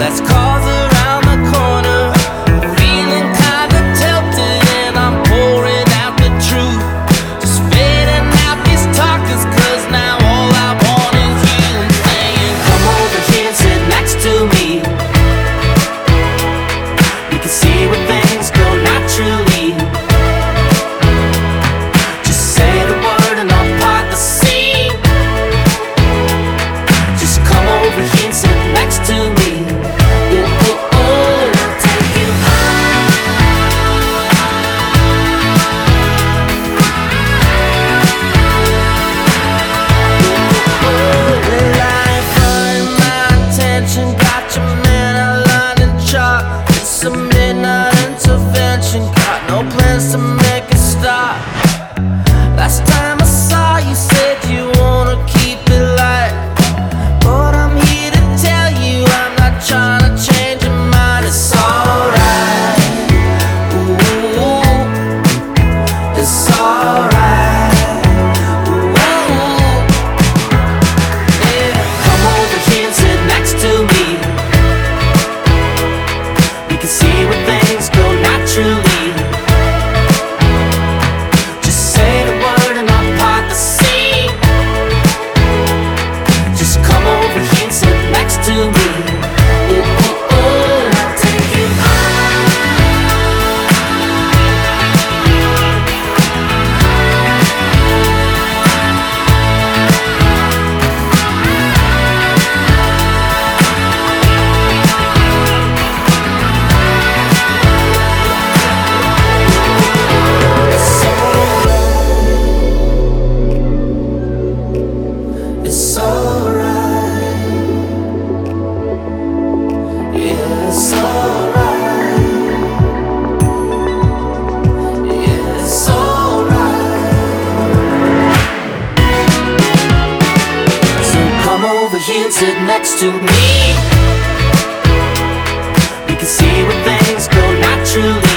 Last cars around the corner, feeling kinda tilted, and I'm pouring out the truth. Just fading out these talkers, 'cause now all I want is you. I'm saying, come over here and sit next to me. We can see where things go naturally. Just say the word and I'll part the sea. Just come over here and sit next to me. Got your man outlined in chalk. It's a midnight intervention. Got no plans to make it stop. Last time I saw you said you wanna keep it light, but I'm here to tell you I'm not trying to change your mind. It's alright. Ooh, it's alright. Ooh, yeah. Come over here and sit next to me. We can see where things go naturally. Just say the word and I'll part the sea. Just come over here and sit next to me. Ooh, ooh, ooh, I'll take you It's alright. Yeah, it's alright. Yeah, it's alright. So come over here and sit next to me. We can see where things go naturally.